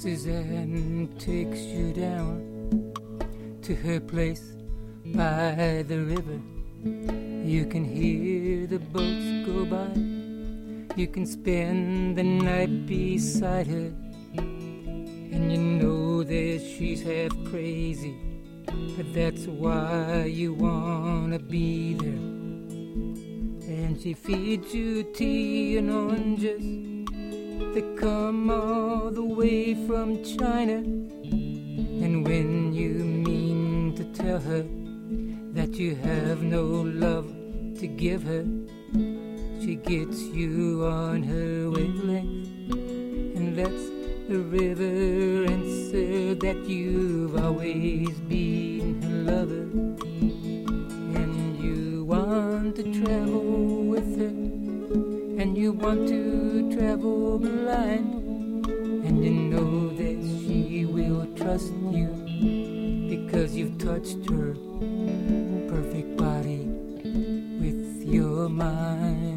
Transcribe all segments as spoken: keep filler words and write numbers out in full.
Suzanne takes you down to her place by the river. You can hear the boats go by. You can spend the night beside her. And you know that she's half crazy, but that's why you wanna be there. And she feeds you tea and oranges that come all the way from China. And when you mean to tell her that you have no love to give her, she gets you on her wavelength, and that's the river answer that you've always been her lover. And you want to travel with her, and you want to travel blind, and you know that she will trust you because you've touched her perfect body with your mind.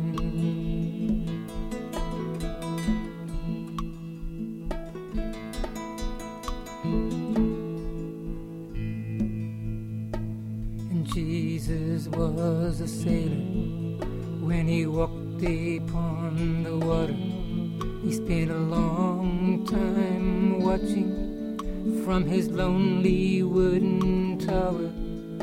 And Jesus was a sailor when he walked upon the water. He spent a long time watching from his lonely wooden tower.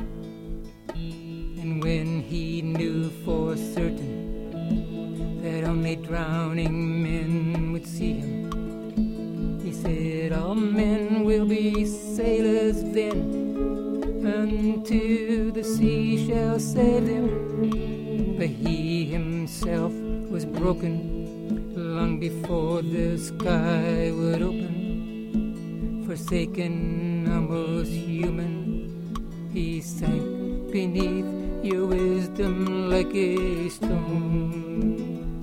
And when he knew for certain that only drowning men would see him, he said, all men will be sailors then, until the sea shall save them. But he himself was broken long before the sky would open. Forsaken, almost human, he sank beneath your wisdom like a stone.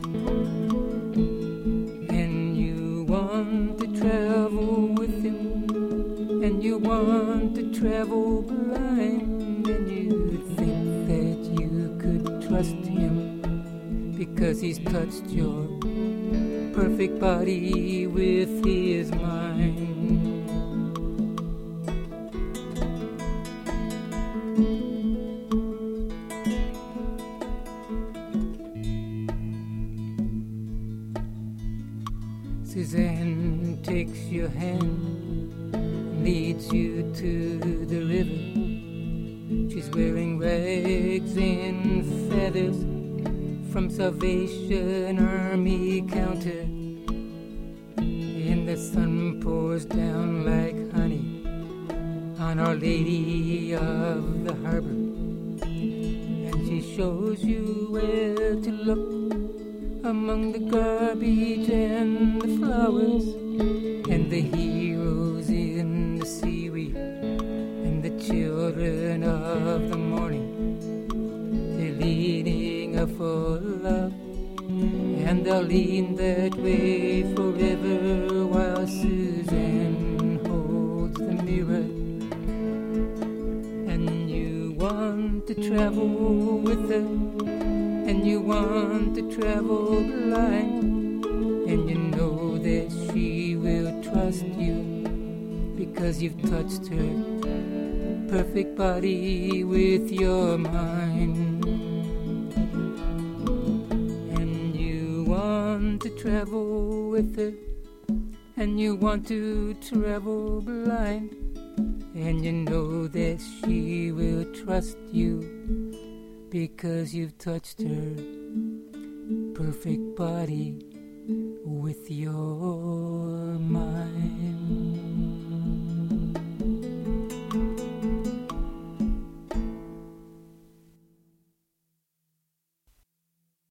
And you want to travel with him, and you want to travel blind, and you think that you could trust him because he's touched your perfect body with his mind. Suzanne takes your hand, leads you to the river. She's wearing rags and feathers from Salvation Army counter. And the sun pours down like honey on Our Lady of the Harbor. And she shows you where to look among the garbage and the flowers, and the heroes in the seaweed, and the children of the morning. They're leaning up for love, and they'll lean that way forever while Suzanne holds the mirror. And you want to travel with her, and you want to travel blind, and you know that she will trust you because you've touched her perfect body with your mind. And you want to travel with her, and you want to travel blind, and you know that she will trust you because you've touched her perfect body with your